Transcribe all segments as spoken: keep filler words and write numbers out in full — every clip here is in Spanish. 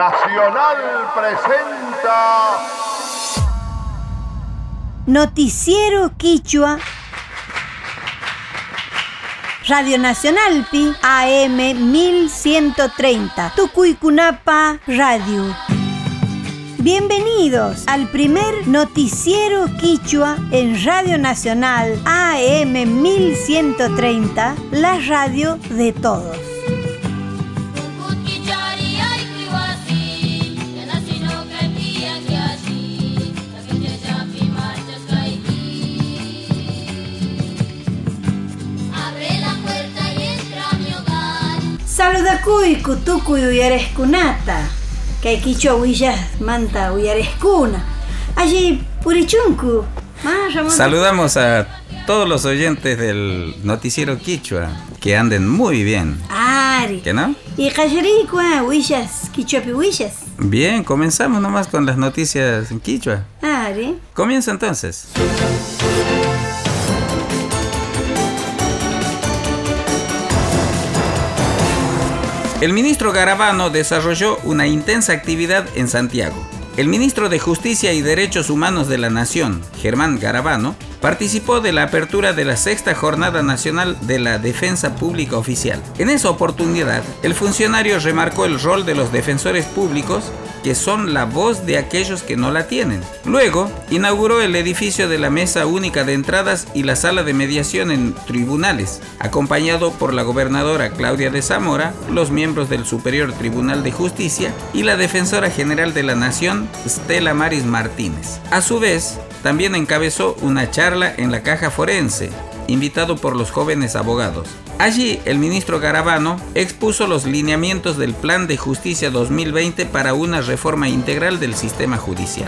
Nacional presenta Noticiero Quichua Radio Nacional Pi A M mil ciento treinta Tucuycunapa Radio. Bienvenidos al primer noticiero quichua en Radio Nacional A M mil ciento treinta, la radio de todos. Saludakuy kutukuy uyareskunata. Kay quichua willas manta uyareskuna. Allí purichunku. Saludamos a todos los oyentes del noticiero quichua. Que anden muy bien. Ari. ¿Qué no? Y callaricua willas, quichuapi willas. Bien, comenzamos nomás con las noticias en quichua. Ari. Comienza entonces. El ministro Garabano desarrolló una intensa actividad en Santiago. El ministro de Justicia y Derechos Humanos de la Nación, Germán Garabano, participó de la apertura de la sexta Jornada Nacional de la Defensa Pública Oficial. En esa oportunidad, el funcionario remarcó el rol de los defensores públicos, que son la voz de aquellos que no la tienen. Luego, inauguró el edificio de la Mesa Única de Entradas y la Sala de Mediación en Tribunales, acompañado por la gobernadora Claudia de Zamora, los miembros del Superior Tribunal de Justicia y la Defensora General de la Nación, Stella Maris Martínez. A su vez, también encabezó una charla en la Caja Forense, invitado por los jóvenes abogados. Allí, el ministro Garabano expuso los lineamientos del Plan de Justicia dos mil veinte para una reforma integral del sistema judicial.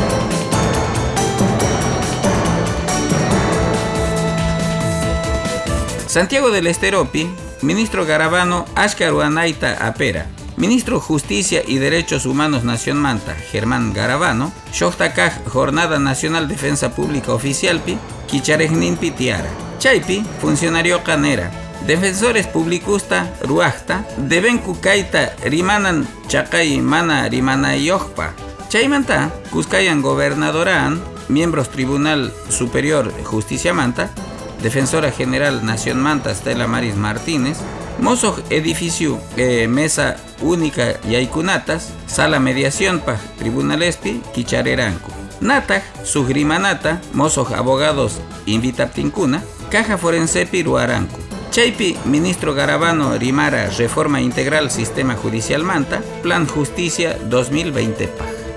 Santiago del Esteropi, ministro Garabano Ashkaruanaita Apera, ministro Justicia y Derechos Humanos Nación Manta, Germán Garabano, Shohtakaj Jornada Nacional Defensa Pública Oficialpi, Quicharegninpi Tiara. Chaypi, funcionario canera, defensores publicusta ruajta, deben kukaita rimanan chakay mana rimanayohpa. Chaymanta, kuskayan gobernadoraan, miembros Tribunal Superior Justicia Manta, defensora general Nación Manta Stella Maris Martínez, Mosoj edificio eh, Mesa Única Yaykunatas, Sala Mediación pa Tribunalespi, Quichareranku. Nataj, Sugrimanata, Mosoj Abogados Invitaptincuna, Caja Forense Piruarancu. Chaypi, ministro Garabano Rimara Reforma Integral Sistema Judicial Manta, Plan Justicia dos mil veinte P A J.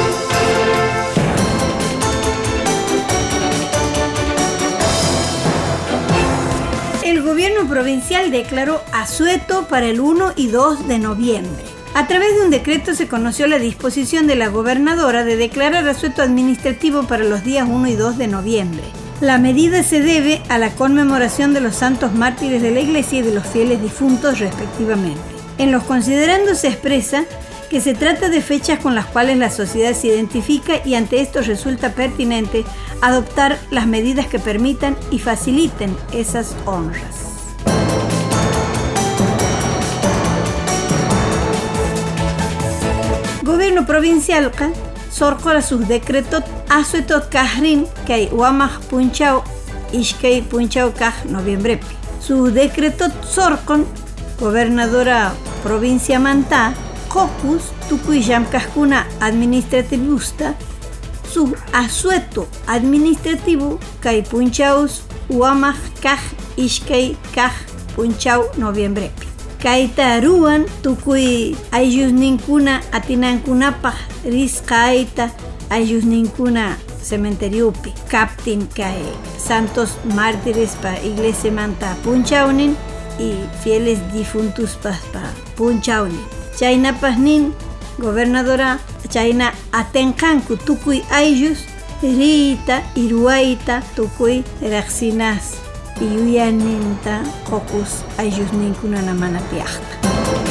El gobierno provincial declaró asueto para el uno y dos de noviembre. A través de un decreto se conoció la disposición de la gobernadora de declarar asueto administrativo para los días uno y dos de noviembre. La medida se debe a la conmemoración de los santos mártires de la Iglesia y de los fieles difuntos respectivamente. En los considerandos se expresa que se trata de fechas con las cuales la sociedad se identifica y ante esto resulta pertinente adoptar las medidas que permitan y faciliten esas honras. Gobierno provincial sorqora sus decretos asuetot kahrin kay wamaj punchao ishkay punchao kaj noviembre. Su decreto sorqon gobernadora provincia Manta Cocus tukuyam kajkuna administrativusta su asueto administrativo kay punchaos wamaj kaj ishkay kaj punchao noviembre. Kaita ruan tukuy ayllus-ninkuna atinankunapaj risqayta ayllus-ninkuna cementeriupi kaptin kay santos mártires pa iglesia manta punchawnin y fieles difuntos pa punchawnin. Chaynapaj nin gobernadora chayna atenqanku tukuy ayllus riyta iruwayta tukuy riqsinas Iyuyaninta Cocus ayllus-ninkuna mana tiyaqta.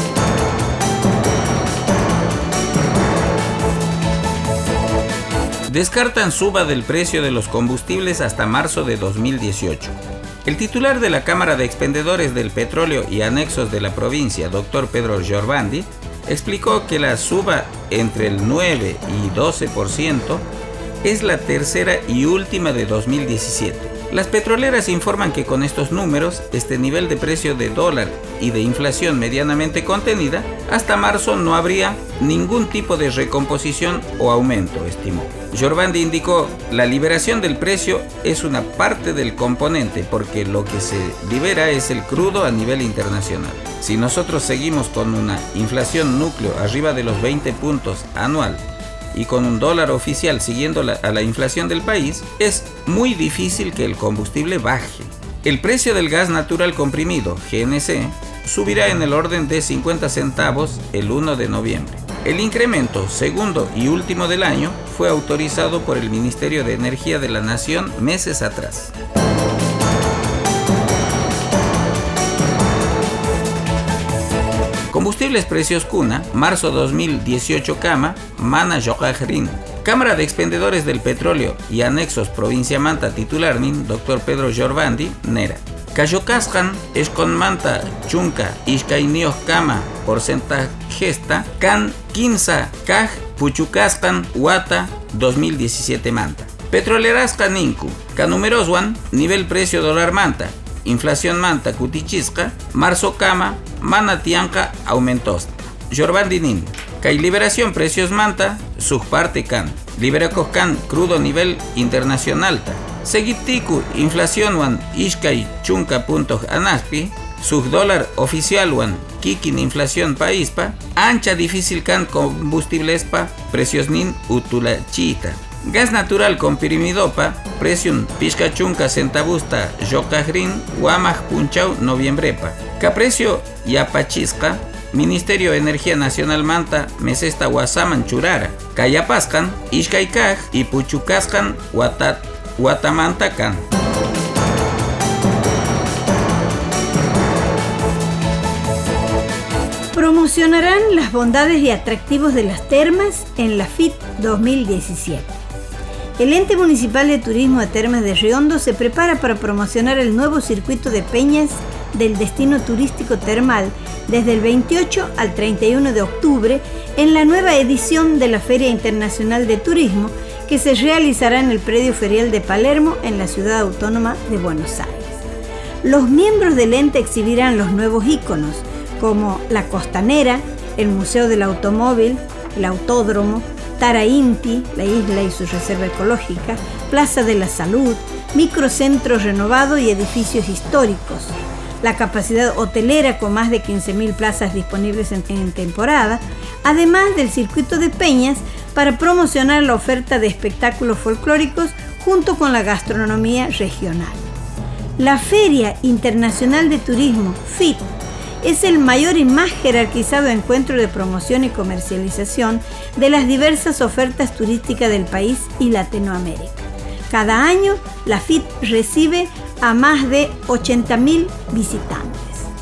Descartan suba del precio de los combustibles hasta marzo de dos mil dieciocho. El titular de la Cámara de Expendedores del Petróleo y Anexos de la provincia, doctor Pedro Giorvandi, explicó que la suba entre el nueve y doce por ciento es la tercera y última de dos mil diecisiete. Las petroleras informan que con estos números, este nivel de precio de dólar y de inflación medianamente contenida, hasta marzo no habría ningún tipo de recomposición o aumento, estimó. Jorvandi indicó, la liberación del precio es una parte del componente porque lo que se libera es el crudo a nivel internacional. Si nosotros seguimos con una inflación núcleo arriba de los veinte puntos anual, y con un dólar oficial siguiendo la, a la inflación del país, es muy difícil que el combustible baje. El precio del gas natural comprimido, G N C, subirá en el orden de cincuenta centavos el primero de noviembre. El incremento segundo y último del año fue autorizado por el Ministerio de Energía de la Nación meses atrás. Combustibles Precios Cuna, marzo dos mil dieciocho, Cama, Mana Yojajrin. Cámara de Expendedores del Petróleo y Anexos Provincia Manta titularnin, doctor Pedro Jorvandi, Nera. Cayocascan, Esconmanta, Chunca, Iscainios Cama, porcentagesta, Can, Quinza, Caj, Puchucascan, Huata, dos mil diecisiete Manta. Petrolerasca Ninku, Canumeroswan, nivel precio dólar Manta. Inflación Manta Cutichisca, marzo Cama, Mana Tianca aumentosta. Jorvandinin, Kai liberación precios Manta, subparte Can. Liberacos Can, crudo nivel internacional. Seguitiku, inflación wan, Ishkai Chunca puntos Anaspi, sub dólar oficial wan, Kikin inflación paispa, ancha difícil Can combustiblespa, precios nin utulachita. Gas natural comprimidopa, presión pizcachunca centabusta yocajrin, guamaj punchau noviembrepa. Caprecio yapachisca, Ministerio de Energía Nacional Manta, mesesta guasaman churara. Cayapascan, ishkaikaj y puchucascan guatat, guatamantacan. Promocionarán las bondades y atractivos de las termas en la F I T dos mil diecisiete. El Ente Municipal de Turismo de Termas de Riondo se prepara para promocionar el nuevo circuito de peñas del destino turístico termal desde el veintiocho al treinta y uno de octubre en la nueva edición de la Feria Internacional de Turismo que se realizará en el predio ferial de Palermo en la Ciudad Autónoma de Buenos Aires. Los miembros del ente exhibirán los nuevos íconos como la Costanera, el Museo del Automóvil, el Autódromo, Tara Inti, la isla y su reserva ecológica, Plaza de la Salud, microcentro renovado y edificios históricos. La capacidad hotelera con más de quince mil plazas disponibles en, en temporada, además del circuito de peñas para promocionar la oferta de espectáculos folclóricos junto con la gastronomía regional. La Feria Internacional de Turismo, F I T, es el mayor y más jerarquizado encuentro de promoción y comercialización de las diversas ofertas turísticas del país y Latinoamérica. Cada año, la F I T recibe a más de ochenta mil visitantes.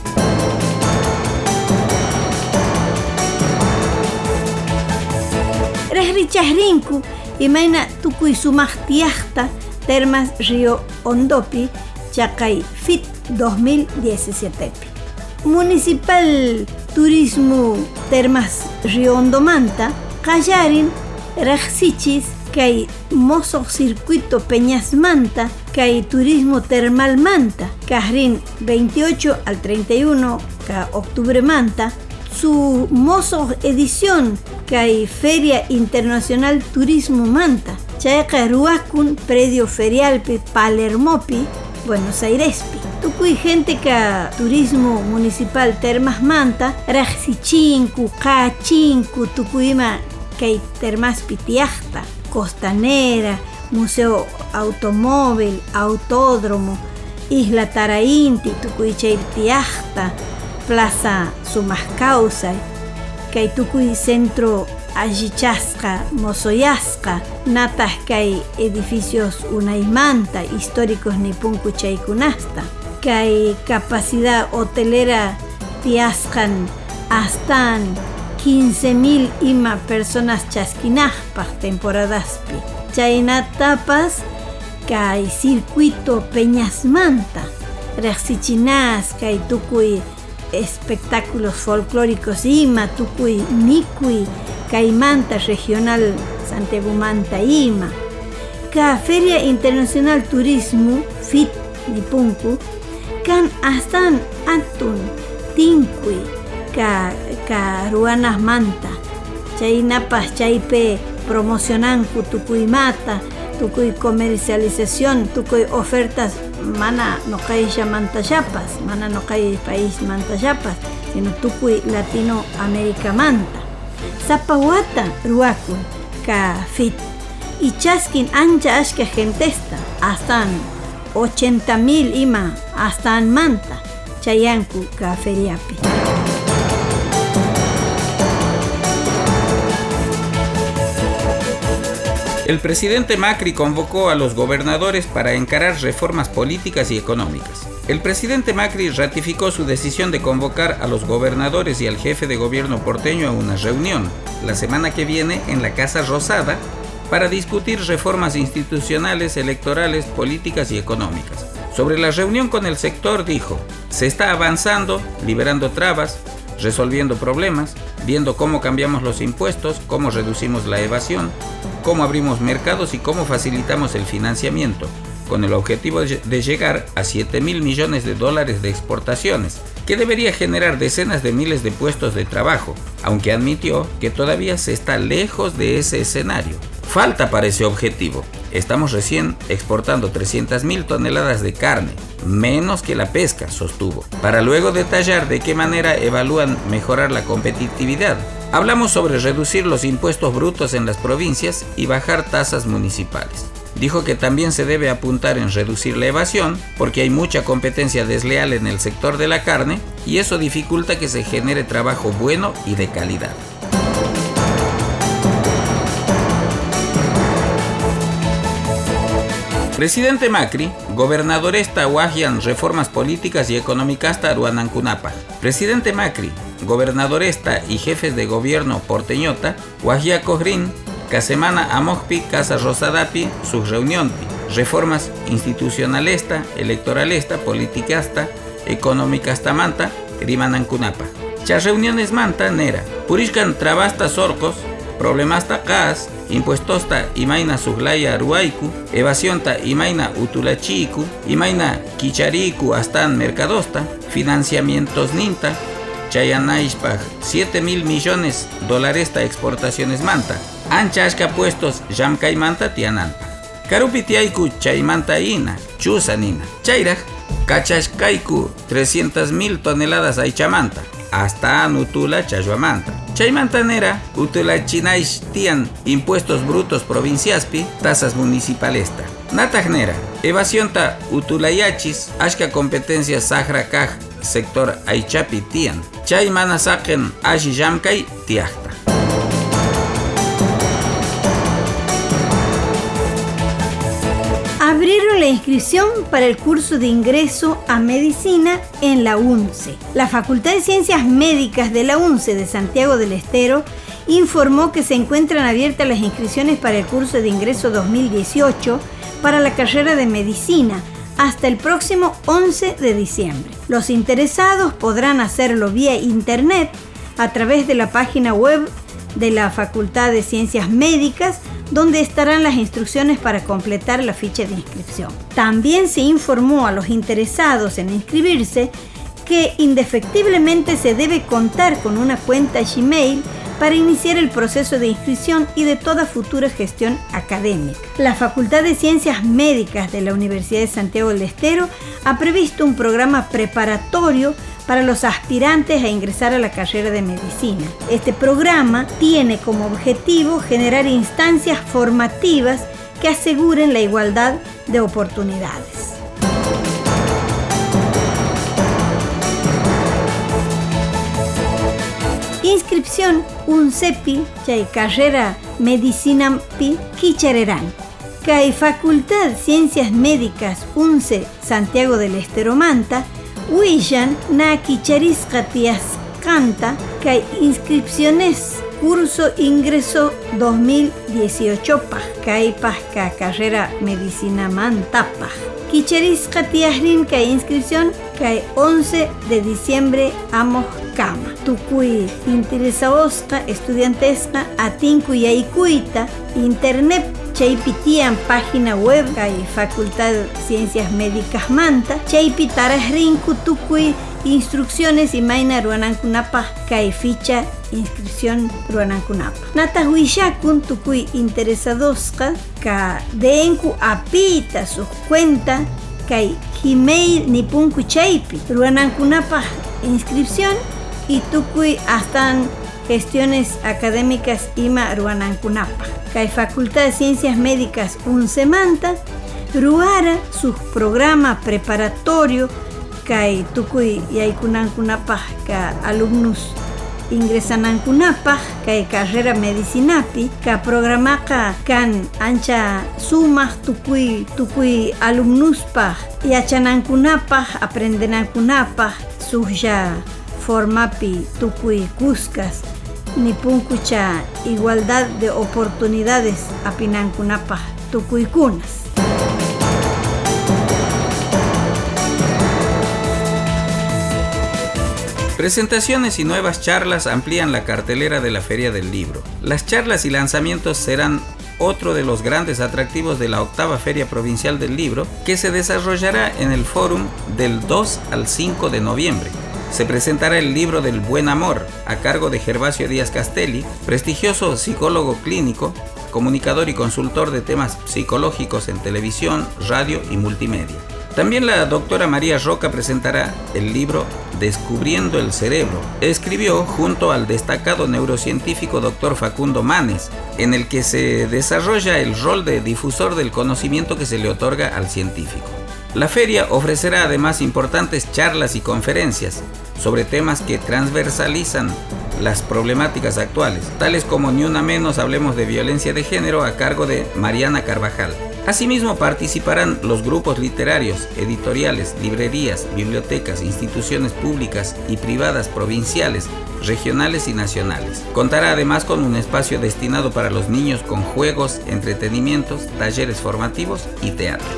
Resrichasrinku, imaina tukuy sumaqtiaqta Termas Río Hondopi, Chaqay F I T dos mil diecisiete. Municipal Turismo Termas Río Hondo Manta, Qallarin, Rajsichis, Kay Mozo Circuito Peñas Manta, Kay Turismo Termal Manta, Cajrin veintiocho al treinta y uno de octubre Manta, su Mozo Edición, Kay Feria Internacional Turismo Manta, Chayqa Ruakun Predio Ferial Palermopi, Buenos Airespi. Tukuy gente que Turismo Municipal Termas Manta, Rajsichinku, Qachinku, Tukuyma, Kay Termas Pitiachta, Costanera, Museo Automóvil, Autódromo, Isla Tara Inti, Tukuy Chayrtiachta, Plaza Sumascausa, Kay Tukuy Centro Allichasca, Mozoyasca, Natas Kay edificios Unaymanta, históricos Nipunku Chaykunasta, Kay capacidad hotelera Tiascan Astan, quince mil ima personas chasquinajpas temporadaspi. Chaynatapas Kay circuito Peñas Manta, Rajsichinas, Kay Tukuy espectáculos folclóricos Ima, Tucuy, Nicui, Caimanta Regional Santiago Manta, Ima. Ka Feria Internacional Turismo, F I T, Nipunku, kan astan Antun, Tincui, Ka, ka Ruanas Manta, Chaynapas, Chaype, promocionanku, Tucuy Mata, Tucuy comercialización, Tucuy ofertas, mana no cae mantayapas, mana no cae país mantayapas, sino Tucuy Latinoamérica Manta. Zapahuata, Ruaku, Ka F I T. Y chaskin ancha ashka gentesta, hasta ochenta mil ima, hasta en Manta, Chayanku, Ka Feriapi. El presidente Macri convocó a los gobernadores para encarar reformas políticas y económicas. El presidente Macri ratificó su decisión de convocar a los gobernadores y al jefe de gobierno porteño a una reunión la semana que viene en la Casa Rosada para discutir reformas institucionales, electorales, políticas y económicas. Sobre la reunión con el sector dijo: se está avanzando, liberando trabas, resolviendo problemas, viendo cómo cambiamos los impuestos, cómo reducimos la evasión, cómo abrimos mercados y cómo facilitamos el financiamiento, con el objetivo de llegar a siete mil millones de dólares de exportaciones, que debería generar decenas de miles de puestos de trabajo, aunque admitió que todavía se está lejos de ese escenario. Falta para ese objetivo. Estamos recién exportando trescientas mil toneladas de carne, menos que la pesca, sostuvo, para luego detallar de qué manera evalúan mejorar la competitividad. Hablamos sobre reducir los impuestos brutos en las provincias y bajar tasas municipales. Dijo que también se debe apuntar en reducir la evasión, porque hay mucha competencia desleal en el sector de la carne y eso dificulta que se genere trabajo bueno y de calidad. Presidente Macri, gobernadoresta Wajian reformas políticas y económicas Taruanancunapa. Presidente Macri, gobernadoresta y jefes de gobierno porteñota, Wajia Cojrin, Casemana Amojpi, Casa Rosadapi, su reunionpi, reformas institucionalesta, electoralesta, politicasta, económicasta manta, Rimanancunapa. Chas reuniones manta nera, Purishkan trabasta sorcos, problemasta cas, impuestosta imaina suglaya ruaiku, evasionta imaina utulachiku, imaina kichariku astan mercadosta, financiamientos ninta, chayanaishpaj siete mil millones dolaresta exportaciones manta, anchashka puestos yamkay manta tiananta. Karupitiaiku chaymanta ina, chusanina, chayraj, kachashkaiku trescientas mil toneladas aychamanta, hasta Utula Chayuamanta. Chaymantanera, Utula Chinaish tian impuestos brutos provinciaspi, tasas municipalesta. Natagnera, evasionta Utulayachis, ashka competencia Sahra Kaj, sector Aichapi tian. Chaymana saquen ashi yamkay tiachta. Abrieron la inscripción para el curso de ingreso a medicina en la UNCE. La Facultad de Ciencias Médicas de la UNCE de Santiago del Estero informó que se encuentran abiertas las inscripciones para el curso de ingreso dos mil dieciocho para la carrera de medicina hasta el próximo once de diciembre. Los interesados podrán hacerlo vía internet a través de la página web de la Facultad de Ciencias Médicas, donde estarán las instrucciones para completar la ficha de inscripción. También se informó a los interesados en inscribirse que indefectiblemente se debe contar con una cuenta Gmail para iniciar el proceso de inscripción y de toda futura gestión académica. La Facultad de Ciencias Médicas de la Universidad de Santiago del Estero ha previsto un programa preparatorio para los aspirantes a ingresar a la carrera de medicina. Este programa tiene como objetivo generar instancias formativas que aseguren la igualdad de oportunidades. Inscripción UNCEPI, chay carrera medicinampi Quichererán. Cay Facultad Ciencias Médicas UNCE Santiago del Estero Manta, Huillan na Quicharisca Tias Canta, Cay inscripciones curso ingreso dos mil dieciocho paj, Cay Pasca carrera medicina manta paj. Quicharisca Tiasrin, Cay inscripción que once de diciembre amos cama. Tukuy interesaosqa estudiantesqa atinku yaykuyta internet chaypi tiyan página web kay Facultad de Ciencias Médicas manta chaypi tarajrinku tukuy instrucciones imayna ruwanankunapaq kay ficha inscripción ruwanankunapaq. Nataq wishakun tukuy interesadosqa ka denku apita sus cuenta kay Gmail nipunku chaypi ruwanankunapaq inscripción y tukuy astan gestiones académicas ima ruwanankunapaq. Kay Facultad de Ciencias Médicas once manta ruara su programa preparatorio kay tukuy yaykunankunapaq ka alumnos ingresanankunapaq kay carrera medicinapi ka programaqa kan ancha sumaq tukuy tukuy alumnuspaq yachanankunapaq aprendenankunapaq suqlla formapi tukuy kuskas nipunkucha igualdad de oportunidades apinankunapaq tukuykunas. Presentaciones y nuevas charlas amplían la cartelera de la Feria del Libro. Las charlas y lanzamientos serán otro de los grandes atractivos de la octava Feria Provincial del Libro, que se desarrollará en el Fórum del dos al cinco de noviembre. Se presentará el libro del Buen Amor, a cargo de Gervasio Díaz Castelli, prestigioso psicólogo clínico, comunicador y consultor de temas psicológicos en televisión, radio y multimedia. También la doctora María Roca presentará el libro Descubriendo el Cerebro. Escribió junto al destacado neurocientífico doctor Facundo Manes, en el que se desarrolla el rol de difusor del conocimiento que se le otorga al científico. La feria ofrecerá además importantes charlas y conferencias sobre temas que transversalizan las problemáticas actuales, tales como Ni Una Menos, hablemos de violencia de género, a cargo de Mariana Carvajal. Asimismo participarán los grupos literarios, editoriales, librerías, bibliotecas, instituciones públicas y privadas provinciales, regionales y nacionales. Contará además con un espacio destinado para los niños con juegos, entretenimientos, talleres formativos y teatro.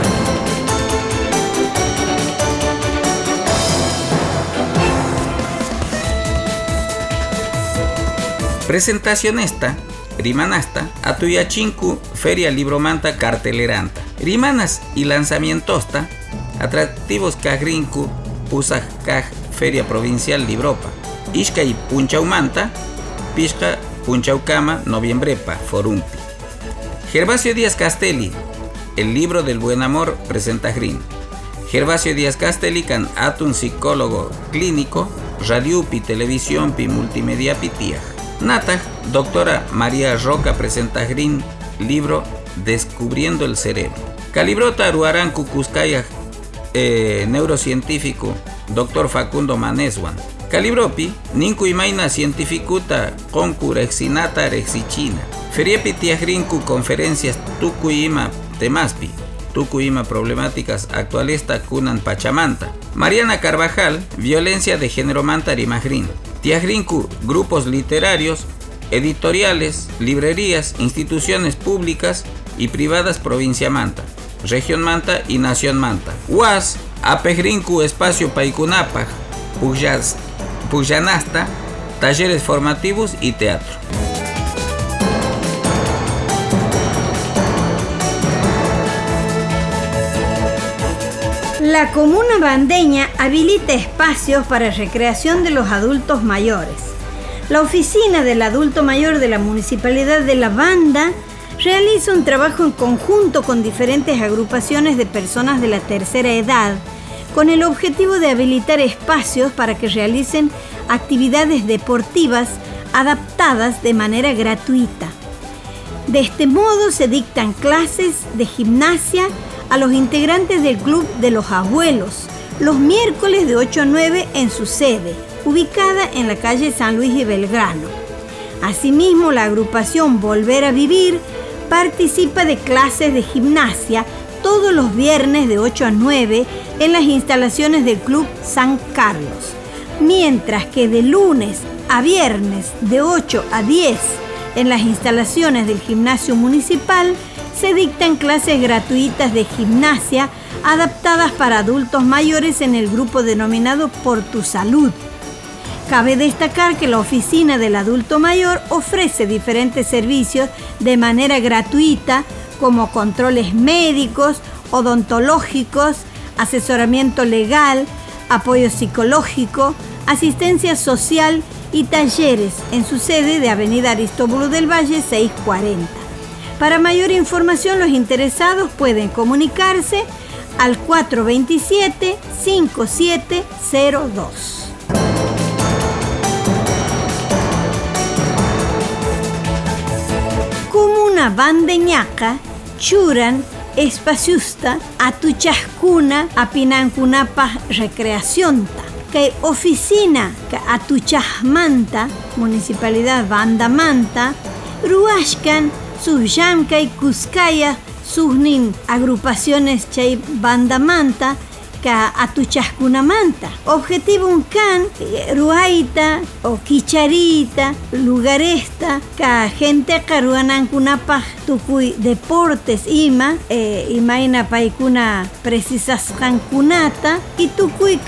Presentación esta, Rimanasta, Atuyachinku, Feria Libromanta Carteleranta. Rimanas y lanzamientosta, atractivos Cagrinku, Pusaj Kaj, Feria Provincial Libropa. Ishka y Punchaumanta, Pishka, Punchaucama, Noviembrepa, Forumpi. Gervasio Díaz Castelli, el libro del Buen Amor, presenta Grin. Gervasio Díaz Castelli, can atun psicólogo clínico, radiopi, televisión, multimedia pitiaj. Natag, doctora María Roca presenta Green, libro Descubriendo el Cerebro. Calibrota Ruaranku Cuscaya, eh, neurocientífico, doctor Facundo Maneswan. Calibropi, Ninku Imaina Cientificuta, Concu Rexinata Rexichina. Feriepi Tiagrinku Conferencias Tucuima Temaspi. Tucuima Problemáticas Actualesta Kunan Pachamanta. Mariana Carvajal, Violencia de Género Manta Rimagrin. Tiagrinku, grupos literarios, editoriales, librerías, instituciones públicas y privadas provincia Manta, región Manta y nación Manta. Huas, Apegrinku, espacio Paikunapaj, Puyanasta, talleres formativos y teatro. La comuna bandeña habilita espacios para recreación de los adultos mayores. La oficina del adulto mayor de la Municipalidad de La Banda realiza un trabajo en conjunto con diferentes agrupaciones de personas de la tercera edad, con el objetivo de habilitar espacios para que realicen actividades deportivas adaptadas de manera gratuita. De este modo se dictan clases de gimnasia a los integrantes del Club de los Abuelos, los miércoles de ocho a nueve en su sede, ubicada en la calle San Luis y Belgrano. Asimismo, la agrupación Volver a Vivir participa de clases de gimnasia todos los viernes de ocho a nueve en las instalaciones del Club San Carlos, mientras que de lunes a viernes de ocho a diez en las instalaciones del Gimnasio Municipal se dictan clases gratuitas de gimnasia adaptadas para adultos mayores en el grupo denominado Por Tu Salud. Cabe destacar que la Oficina del Adulto Mayor ofrece diferentes servicios de manera gratuita, como controles médicos, odontológicos, asesoramiento legal, apoyo psicológico, asistencia social y talleres en su sede de Avenida Aristóbulo del Valle seiscientos cuarenta. Para mayor información, los interesados pueden comunicarse al cuatro dos siete, cinco siete cero dos. Comuna Bandeñaca, Churan, espaciusta, atuchajkuna, apinankunapaj recreacionta. Que oficina que atuchajmanta, Municipalidad Bandamanta, ruashkan subllamkay kuskaya suhnin agrupaciones chay Bandamanta que atuchajkunamanta. Objetivo kan ruaita o kicharita lugaresta que gente karuanankunapaj tukuy deportes ima eh, imaina paykuna precisasqankunata y tukuy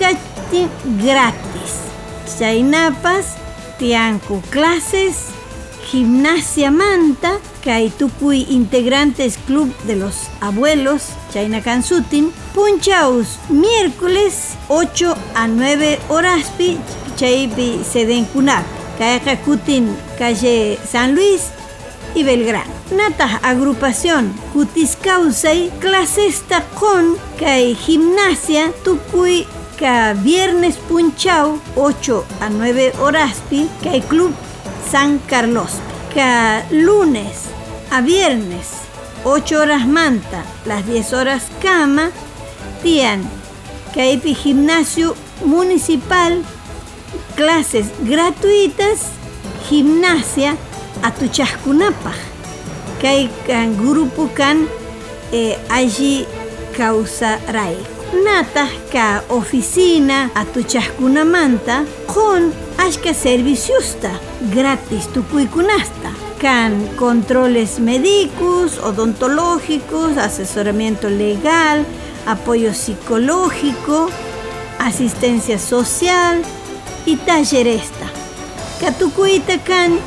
gratis. Chaynapas tianku clases, gimnasia manta, kay tukuy integrantes club de los abuelos, chayna kansutin, punchaus miércoles ocho a nueve horaspi, chaypi sedenkunapi, kayqa kutin calle San Luis y Belgrano. Natah agrupación kutiscausay clasesta con kay gimnasia tukuy que viernes punchau ocho a nueve horaspi que hay Club San Carlos, que lunes a viernes ocho horas manta, las diez horas cama, tian que hay gimnasio municipal, clases gratuitas, gimnasia atuchajkunapaj, que hay can grupo can eh, allí causaray. Natah ka oficina atuchajkunamanta con ashka serviciusta gratis tukuykunasta can controles médicos, odontológicos, asesoramiento legal, apoyo psicológico, asistencia social y talleresta. Katukuyta can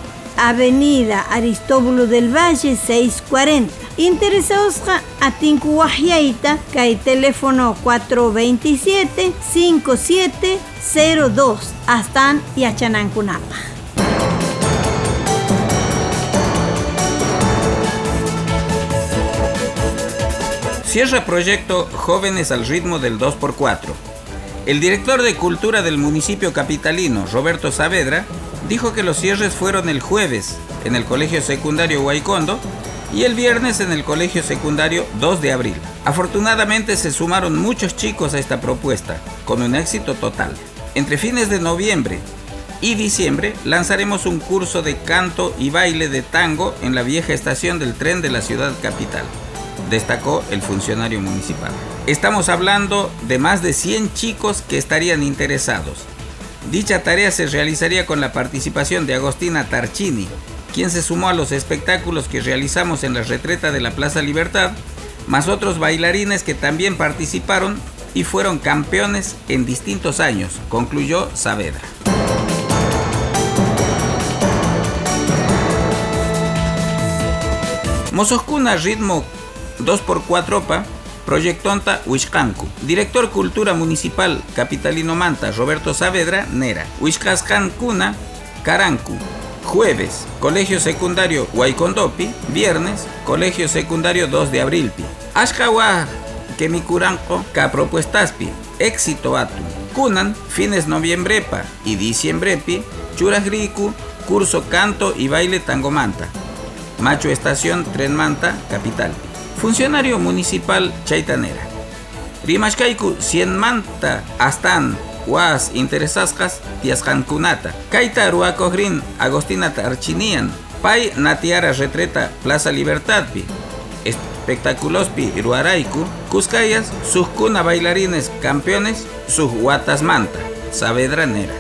Avenida Aristóbulo del Valle seiscientos cuarenta. Interesados a Tinku Wahiaita, que hay teléfono cuatro dos siete, cinco siete cero dos, Astan y Achanankunapa. Cierra proyecto Jóvenes al ritmo del dos por cuatro. El director de Cultura del municipio capitalino, Roberto Saavedra, dijo que los cierres fueron el jueves en el Colegio Secundario Huaycondo y el viernes en el Colegio Secundario dos de abril. Afortunadamente se sumaron muchos chicos a esta propuesta, con un éxito total. Entre fines de noviembre y diciembre lanzaremos un curso de canto y baile de tango en la vieja estación del tren de la ciudad capital, destacó el funcionario municipal. Estamos hablando de más de cien chicos que estarían interesados. Dicha tarea se realizaría con la participación de Agostina Tarchini, quien se sumó a los espectáculos que realizamos en la retreta de la Plaza Libertad, más otros bailarines que también participaron y fueron campeones en distintos años, concluyó Saavedra. Mososcuna ritmo dos por cuatro pa, Proyectonta Huixcancu. Director Cultura Municipal Capitalino Manta, Roberto Saavedra, Nera. Huixcascancuna, Carancu. Jueves, Colegio Secundario Huaycondopi. Viernes, Colegio Secundario dos de Abrilpi. Ashkawa, Kemicuranco, Ka Propuestaspi. Éxito Atu. Kunan, fines noviembrepa y diciembrepi. Churajriku, curso canto y baile tangomanta. Macho Estación Tren Manta, Capital. Funcionario municipal Chaitanera. Rimashkaiku cien manta astan was interesaskas tiasjankunata. Kaita ruakogrin Agostina Tarchinian. Pai natiara retreta Plaza Libertadpi. Espectaculospi ruaraiku. Cuscayas suscuna bailarines campeones sus guatas manta. Saavedra Nera.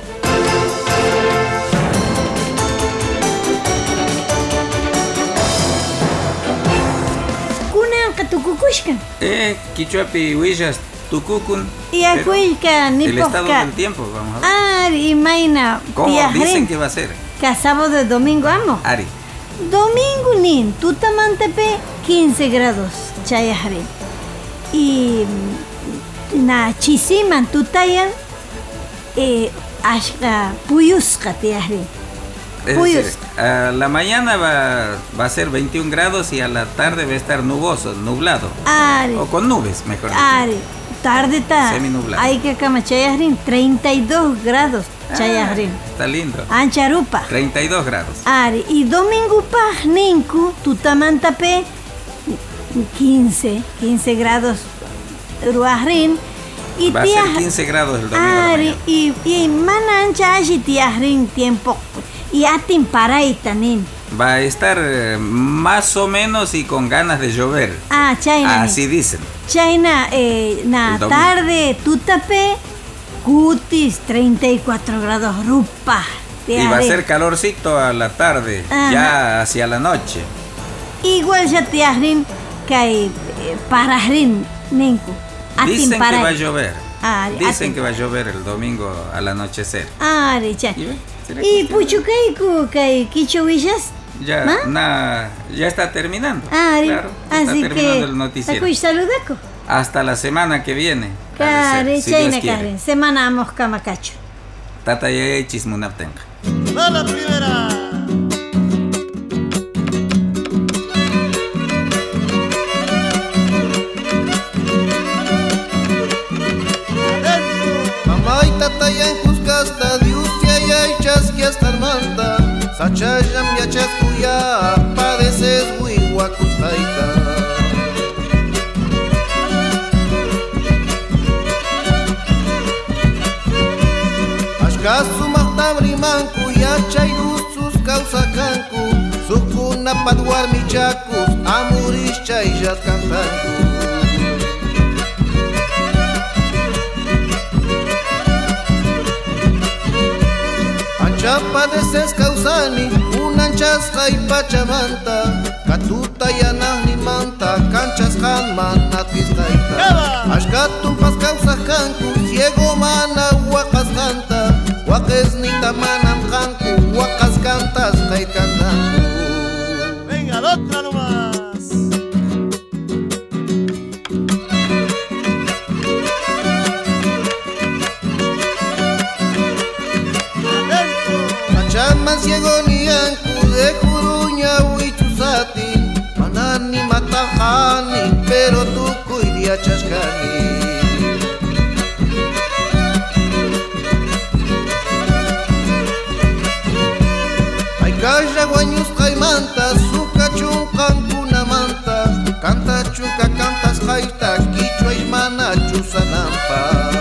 nishkan. Eh, Quichuapi Huillas, Tucucun. Y acuilca, ni El estado del tiempo, vamos a ver. Ari, imaina. ¿Cómo dicen que va a ser? Que sábado de domingo, amo. Ari. Domingo nin, tutamantepe quince grados, chayahri. Y na chisiman tutayan, eh, ashka puyusca tiahri. Es decir, a la mañana va, va a ser veintiún grados y a la tarde va a estar nuboso, nublado. Ari. O con nubes, mejor dicho. Ari. Tarde está. Seminublado. Hay que cama chayahrin, treinta y dos grados, chayahrin. Ah, está lindo. Ancharupa. treinta y dos grados. Ari. Y domingo pa, ninku, tutamantape, quince, quince grados, ruahrin. Y va a ser quince grados el domingo. Ari. Y, y mana ancha ashi tiahrin tiempo. Y atin paraita nin. Va a estar eh, más o menos y con ganas de llover. Ah, China. Así dicen. China, eh, na tarde, tutape, cutis, treinta y cuatro grados, rupa. Y va a ser calorcito a la tarde, ajá, ya hacia la noche. Igual ya te ahrin, que hay eh, parahrin, ninku. Dicen para... que va a llover. Ah, Dicen atin. que va a llover el domingo al anochecer. Ah, richa. ¿Y puchucaiku, que quichuillas? Ya, na, ya está terminando. Ah, claro, así está terminando que, el noticiero. Saludaco. Hasta la semana que viene. Claro, si semana amos camacacho. Tata y chismunaptenga. ¡Va la primera! Mamá y tata ya en Cuscasta, diusia ya y chasqui hasta Armanta. Sachayam ya chascuya, padeces huigua Cuscaita. Ashkasu mahtabrimanku ya chayrus causacanku. Sukuna padwar michakus, amuris chayjas cantanku. Chapa de ses causani, unanchas y pachamanta, catuta yanahni manta, canchas han manatis kaita. Ashkatum pas causa canku, ciego mana huacas canta, huacas ni tamanam canku, huacas cantas kait cantanku. Venga, la otra nomás. Chaman ciego ni anku de Juruña huichusati, manani matajani, pero tu cuidia chascani. Ay calla guañus caimanta, suca chuncan kuna manta, canta chunca cantas jaita, quichua ismana chusanampa.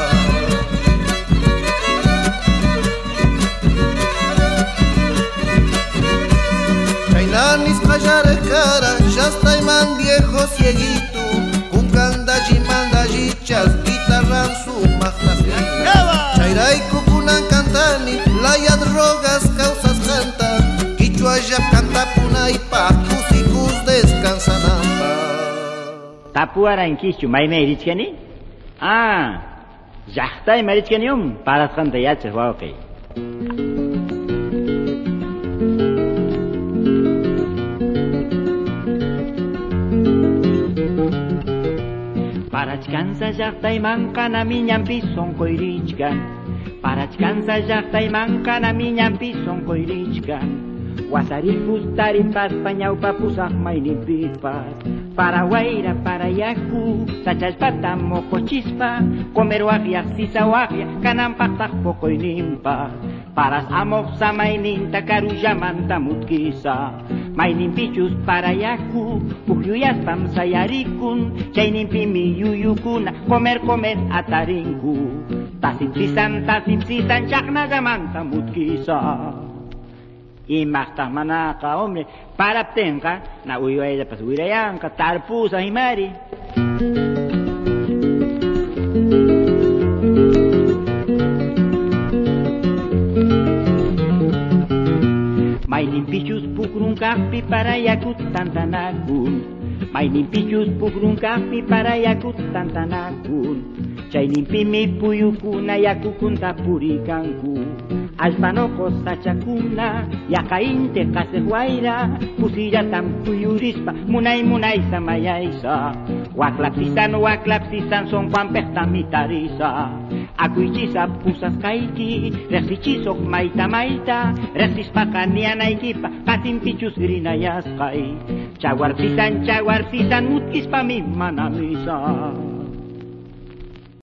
Nanis callare cara, ya está y man viejo cieguito, con candaji mandajichas, guitarran su magnafiento. Chairay kukunan cantani, layad rogas causas canta, quichua ya canta punaipa, kusikus descansanamba. Tapuara en quichu, maime irichkani? Ah, ya está y marichkanium, para canta yaches, ok. Parachkansa llaqtay mankanami ñampi sonkoyrichkan. Parachkansa llaqtay mankanami ñampi sonkoyrichkan. Wasarifus tarimpas pañawpa pusaq maynipipas. Para wayra para yaku sachallpata moqochispa. Comer waqyaq sisa waqyaq kananpaqtaq poqoynimpas. Paras amoq samayninta karullamanta mutkisa. Mayninpichus para yaku pukyuyaspam sayarikun. Chayninpimi yuyukuna comer comer atarinku. Tasipsisan tasipsisan chaqnallamanta mutkisa. Imaqtaq manaqa hombre paraptenqa na uywayllapas wirayanqa tarpusa himari. Mayninpichus pukrunqaqpi para yakut tantanakun. Mayninpichus pukrunkapi para yakut tantanakun. Chayninpimi puyukuna yakukunta purikanku. Alpanocos sachakuna yakainte kasehuayra. Pusillatan puyurispa munay munay samayaysa. Waklapsisan waklapsisan son pampesta mitarisa. Akuichisa pusas kaiki, resichisok maita maita, resispakan nianaikipa, katimpichus grinayaskai. Chaguarpisan, chaguarpisan, mutispa mi manamisa.